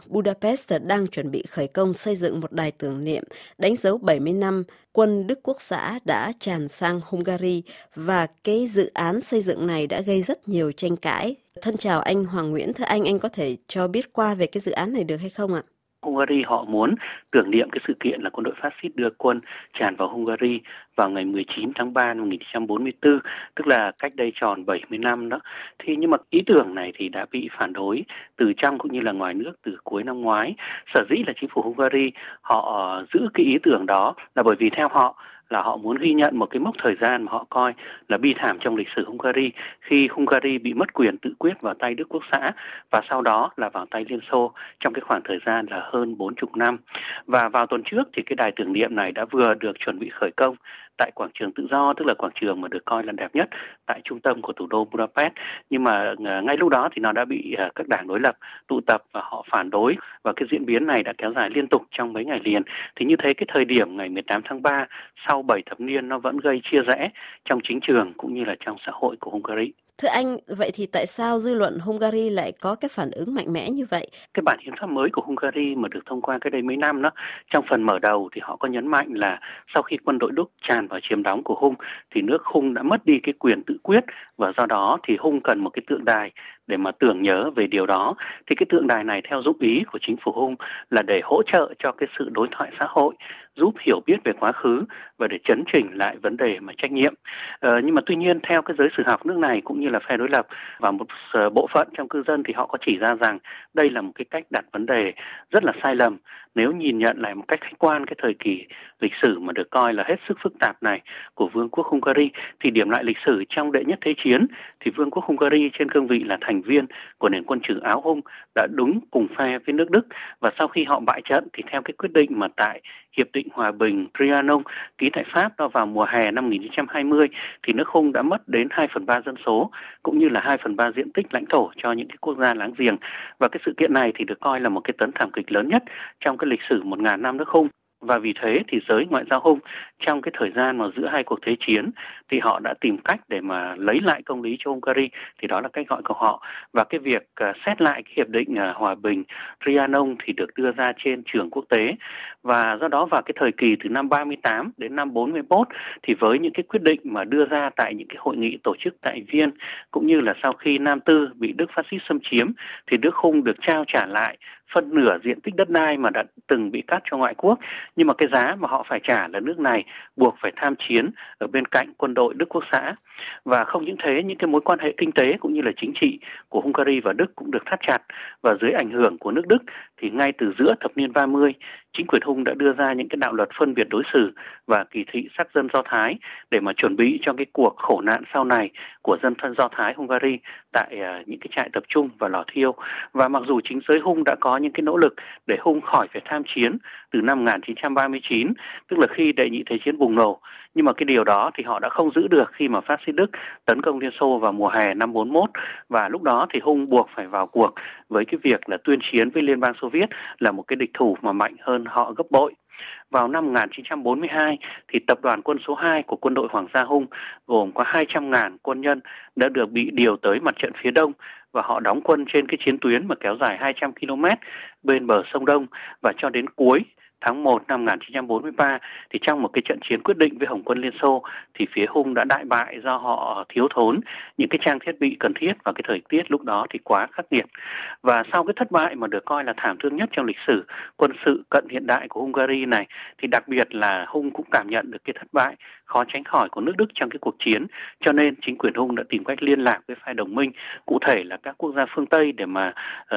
Budapest đang chuẩn bị khởi công xây dựng một đài tưởng niệm đánh dấu 70 năm quân Đức Quốc xã đã tràn sang Hungary, và cái dự án xây dựng này đã gây rất nhiều tranh cãi. Thân chào anh Hoàng Nguyễn, thưa anh có thể cho biết qua về cái dự án này được hay không ạ? Hungary họ muốn tưởng niệm cái sự kiện là quân đội phát xít đưa quân tràn vào Hungary vào ngày 19 tháng 3 năm 1944, tức là cách đây tròn 70 năm đó. Nhưng mà ý tưởng này thì đã bị phản đối từ trong cũng như là ngoài nước từ cuối năm ngoái. Sở dĩ là chính phủ Hungary họ giữ cái ý tưởng đó là bởi vì theo họ là họ muốn ghi nhận một cái mốc thời gian mà họ coi là bi thảm trong lịch sử Hungary, khi Hungary bị mất quyền tự quyết vào tay Đức Quốc xã và sau đó là vào tay Liên Xô trong cái khoảng thời gian là hơn 40 năm. Và vào tuần trước thì cái đài tưởng niệm này đã vừa được chuẩn bị khởi công tại quảng trường Tự do, tức là quảng trường mà được coi là đẹp nhất tại trung tâm của thủ đô Budapest. Nhưng mà ngay lúc đó thì nó đã bị các đảng đối lập tụ tập và họ phản đối, và cái diễn biến này đã kéo dài liên tục trong mấy ngày liền. Thì như thế cái thời điểm ngày 18 tháng 3 sau 7 thập niên nó vẫn gây chia rẽ trong chính trường cũng như là trong xã hội của Hungary. Thưa anh, vậy thì tại sao dư luận Hungary lại có cái phản ứng mạnh mẽ như vậy? Cái bản hiến pháp mới của Hungary mà được thông qua cách đây mấy năm đó, trong phần mở đầu thì họ có nhấn mạnh là sau khi quân đội Đức tràn vào chiếm đóng của Hung thì nước Hung đã mất đi cái quyền tự quyết, và do đó thì Hung cần một cái tượng đài để mà tưởng nhớ về điều đó. Thì cái tượng đài này theo dụng ý của chính phủ Hung là để hỗ trợ cho cái sự đối thoại xã hội, giúp hiểu biết về quá khứ và để chấn chỉnh lại vấn đề mà trách nhiệm. Nhưng mà tuy nhiên theo cái giới sử học nước này cũng như là phe đối lập và một bộ phận trong cư dân thì họ có chỉ ra rằng đây là một cái cách đặt vấn đề rất là sai lầm. Nếu nhìn nhận lại một cách khách quan cái thời kỳ lịch sử mà được coi là hết sức phức tạp này của Vương quốc Hungary, thì điểm lại lịch sử trong Đệ nhất Thế chiến thì Vương quốc Hungary trên cương vị là thành viên của nền quân trừ Áo Hung đã đứng cùng phe với nước Đức, và sau khi họ bại trận thì theo cái quyết định mà tại Hiệp định Hòa bình Trianon ký tại Pháp vào mùa hè năm 1920 thì nước Hung đã mất đến 2/3 dân số cũng như là 2/3 diện tích lãnh thổ cho những cái quốc gia láng giềng. Và cái sự kiện này thì được coi là một cái tấn thảm kịch lớn nhất trong cái lịch sử 1000 năm nước Hung. Và vì thế thì giới ngoại giao Hung trong cái thời gian mà giữa hai cuộc thế chiến thì họ đã tìm cách để mà lấy lại công lý cho Hungary, thì đó là cách gọi của họ. Và cái việc xét lại cái hiệp định hòa bình Trianon thì được đưa ra trên trường quốc tế, và do đó vào cái thời kỳ từ năm 38 đến năm 41 thì với những cái quyết định mà đưa ra tại những cái hội nghị tổ chức tại Viên cũng như là sau khi Nam Tư bị Đức phát xít xâm chiếm thì nước Hung được trao trả lại phân nửa diện tích đất đai mà đã từng bị cắt cho ngoại quốc, nhưng mà cái giá mà họ phải trả là nước này buộc phải tham chiến ở bên cạnh quân đội Đức Quốc xã. Và không những thế, những cái mối quan hệ kinh tế cũng như là chính trị của Hungary và Đức cũng được thắt chặt, và dưới ảnh hưởng của nước Đức thì ngay từ giữa thập niên 30, chính quyền Hung đã đưa ra những cái đạo luật phân biệt đối xử và kỳ thị sắc dân Do Thái để mà chuẩn bị cho cái cuộc khổ nạn sau này của dân thân Do Thái Hungary tại những cái trại tập trung và lò thiêu. Và mặc dù chính giới Hung đã có những cái nỗ lực để Hung khỏi phải tham chiến từ năm 1939, tức là khi Đệ nhị Thế chiến bùng nổ, nhưng mà cái điều đó thì họ đã không giữ được khi mà phát xít Đức tấn công Liên Xô vào mùa hè năm 41, và lúc đó thì Hung buộc phải vào cuộc với cái việc là tuyên chiến với Liên bang Xô Viết là một cái địch thủ mà mạnh hơn họ gấp bội. Vào năm 1942 thì tập đoàn quân số 2 của quân đội Hoàng gia Hung gồm có 200.000 quân nhân đã được bị điều tới mặt trận phía đông, và họ đóng quân trên cái chiến tuyến mà kéo dài 200 km bên bờ sông Đông. Và cho đến cuối tháng 1 năm 1943 thì trong một cái trận chiến quyết định với Hồng quân Liên Xô thì phía Hung đã đại bại do họ thiếu thốn những cái trang thiết bị cần thiết, và cái thời tiết lúc đó thì quá khắc nghiệt. Và sau cái thất bại mà được coi là thảm thương nhất trong lịch sử quân sự cận hiện đại của Hungary này, thì đặc biệt là Hung cũng cảm nhận được cái thất bại khó tránh khỏi của nước Đức trong cái cuộc chiến, cho nên chính quyền Hung đã tìm cách liên lạc với phe đồng minh, cụ thể là các quốc gia phương Tây, để mà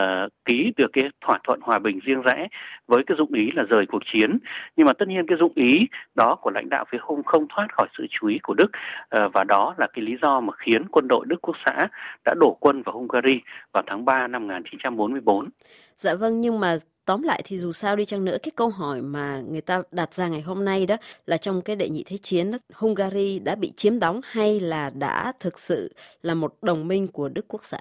ký được cái thỏa thuận hòa bình riêng rẽ với cái dụng ý là rời cuộc chiến. Nhưng mà tất nhiên cái dụng ý đó của lãnh đạo phía Hung không thoát khỏi sự chú ý của Đức, và đó là cái lý do mà khiến quân đội Đức Quốc xã đã đổ quân vào Hungary vào tháng 3 năm 1944. Dạ vâng, nhưng mà tóm lại thì dù sao đi chăng nữa, cái câu hỏi mà người ta đặt ra ngày hôm nay đó là trong cái Đệ nhị Thế chiến đó, Hungary đã bị chiếm đóng hay là đã thực sự là một đồng minh của Đức Quốc xã?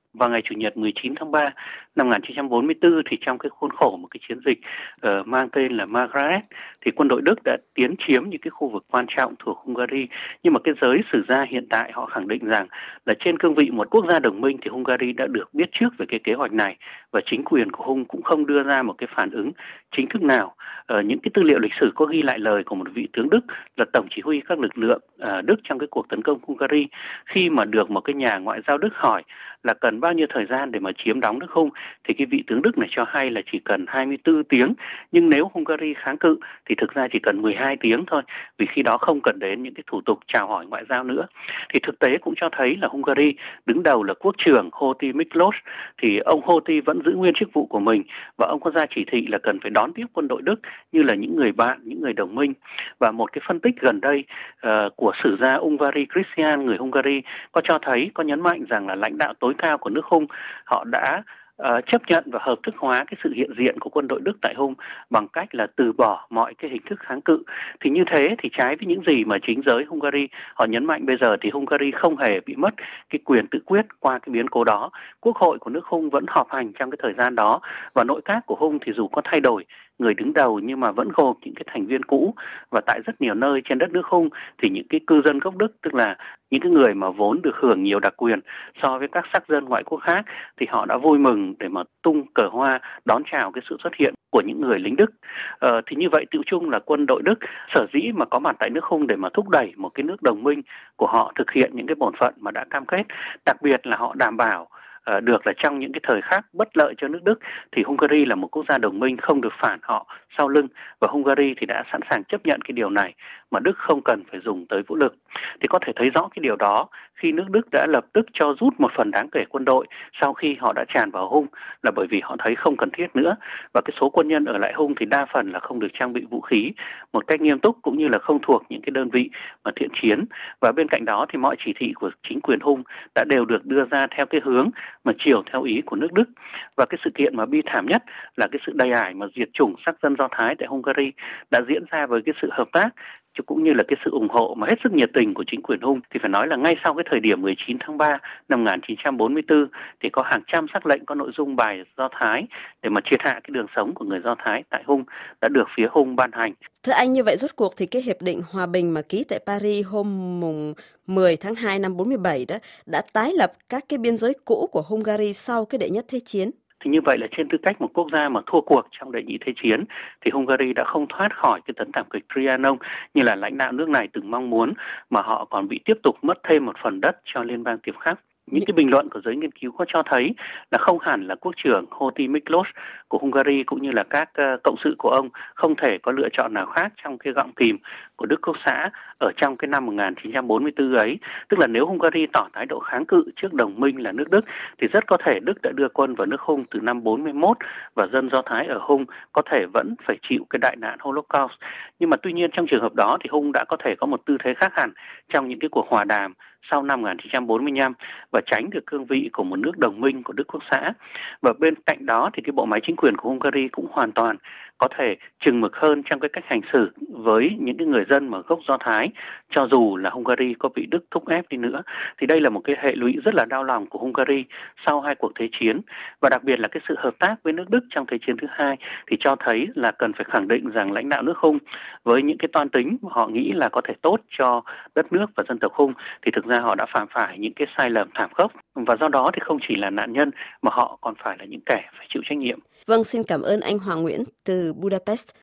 Vào ngày Chủ nhật 19 tháng 3 năm 1944 thì trong cái khuôn khổ một cái chiến dịch mang tên là Margaret thì quân đội Đức đã tiến chiếm những cái khu vực quan trọng thuộc Hungary. Nhưng mà cái giới sử gia hiện tại họ khẳng định rằng là trên cương vị một quốc gia đồng minh thì Hungary đã được biết trước về cái kế hoạch này và chính quyền của Hung cũng không đưa ra một cái phản ứng chính thức nào. Những cái tư liệu lịch sử có ghi lại lời của một vị tướng Đức là tổng chỉ huy các lực lượng Đức trong cái cuộc tấn công Hungary, khi mà được một cái nhà ngoại giao Đức hỏi là cần bao nhiêu thời gian để mà chiếm đóng nước Hung thì cái vị tướng Đức này cho hay là chỉ cần 24 tiếng, nhưng nếu Hungary kháng cự thì thực ra chỉ cần 12 tiếng thôi, vì khi đó không cần đến những cái thủ tục chào hỏi ngoại giao nữa. Thì thực tế cũng cho thấy là Hungary đứng đầu là quốc trưởng Hoti Miklós, thì ông Hoti vẫn giữ nguyên chức vụ của mình và ông có ra chỉ thị là cần phải đón tiếp quân đội Đức như là những người bạn, những người đồng minh. Và một cái phân tích gần đây của sử gia Ungvari Christian người Hungary có cho thấy, có nhấn mạnh rằng là lãnh đạo tối cao của nước Hung họ đã chấp nhận và hợp thức hóa cái sự hiện diện của quân đội Đức tại Hung bằng cách là từ bỏ mọi cái hình thức kháng cự. Thì như thế thì trái với những gì mà chính giới Hungary họ nhấn mạnh bây giờ, thì Hungary không hề bị mất cái quyền tự quyết qua cái biến cố đó. Quốc hội của nước Hung vẫn họp hành trong cái thời gian đó, và nội các của Hung thì dù có thay đổi người đứng đầu nhưng mà vẫn gồm những cái thành viên cũ. Và tại rất nhiều nơi trên đất nước Hung thì những cái cư dân gốc Đức, tức là những cái người mà vốn được hưởng nhiều đặc quyền so với các sắc dân ngoại quốc khác, thì họ đã vui mừng để mà tung cờ hoa đón chào cái sự xuất hiện của những người lính Đức. Thì như vậy tự chung là quân đội Đức sở dĩ mà có mặt tại nước Hung để mà thúc đẩy một cái nước đồng minh của họ thực hiện những cái bổn phận mà đã cam kết, đặc biệt là họ đảm bảo được là trong những cái thời khắc bất lợi cho nước Đức thì Hungary là một quốc gia đồng minh không được phản họ sau lưng, và Hungary thì đã sẵn sàng chấp nhận cái điều này mà Đức không cần phải dùng tới vũ lực. Thì có thể thấy rõ cái điều đó khi nước Đức đã lập tức cho rút một phần đáng kể quân đội sau khi họ đã tràn vào Hung, là bởi vì họ thấy không cần thiết nữa. Và cái số quân nhân ở lại Hung thì đa phần là không được trang bị vũ khí một cách nghiêm túc, cũng như là không thuộc những cái đơn vị mà thiện chiến. Và bên cạnh đó thì mọi chỉ thị của chính quyền Hung đã đều được đưa ra theo cái hướng mà chiều theo ý của nước Đức. Và cái sự kiện mà bi thảm nhất là cái sự đầy ải mà diệt chủng sắc dân Do Thái tại Hungary đã diễn ra với cái sự hợp tác cũng như là cái sự ủng hộ mà hết sức nhiệt tình của chính quyền Hung. Thì phải nói là ngay sau cái thời điểm 19 tháng 3 năm 1944 thì có hàng trăm sắc lệnh có nội dung bài Do Thái để mà triệt hạ cái đường sống của người Do Thái tại Hung đã được phía Hung ban hành. Thưa anh, như vậy rốt cuộc thì cái hiệp định hòa bình mà ký tại Paris hôm mùng 10 tháng 2 năm 47 đó đã tái lập các cái biên giới cũ của Hungary sau cái đệ nhất thế chiến. Thì như vậy là trên tư cách một quốc gia mà thua cuộc trong đệ nhị thế chiến thì Hungary đã không thoát khỏi cái tấn thảm kịch Trianon như là lãnh đạo nước này từng mong muốn, mà họ còn bị tiếp tục mất thêm một phần đất cho liên bang tiếp khắc. Những cái bình luận của giới nghiên cứu có cho thấy là không hẳn là quốc trưởng Hoti Miklós của Hungary cũng như là các cộng sự của ông không thể có lựa chọn nào khác trong cái gọng kìm của Đức Quốc xã ở trong cái năm 1944 ấy. Tức là nếu Hungary tỏ thái độ kháng cự trước đồng minh là nước Đức thì rất có thể Đức đã đưa quân vào nước Hung từ năm 41 và dân Do Thái ở Hung có thể vẫn phải chịu cái đại nạn Holocaust. Nhưng mà tuy nhiên trong trường hợp đó thì Hung đã có thể có một tư thế khác hẳn trong những cái cuộc hòa đàm sau năm 1945 và tránh được cương vị của một nước đồng minh của Đức Quốc xã. Và bên cạnh đó thì cái bộ máy chính quyền của Hungary cũng hoàn toàn có thể chừng mực hơn trong cái cách hành xử với những cái người dân mà gốc Do Thái, cho dù là Hungary có bị Đức thúc ép đi nữa. Thì đây là một cái hệ lụy rất là đau lòng của Hungary sau hai cuộc thế chiến, và đặc biệt là cái sự hợp tác với nước Đức trong thế chiến thứ hai thì cho thấy là cần phải khẳng định rằng lãnh đạo nước Hung với những cái toan tính mà họ nghĩ là có thể tốt cho đất nước và dân tộc Hung thì thực ra họ đã phạm phải những cái sai lầm thảm khốc, và do đó thì không chỉ là nạn nhân mà họ còn phải là những kẻ phải chịu trách nhiệm. Vâng, xin cảm ơn anh Hoàng Nguyễn từ Budapest.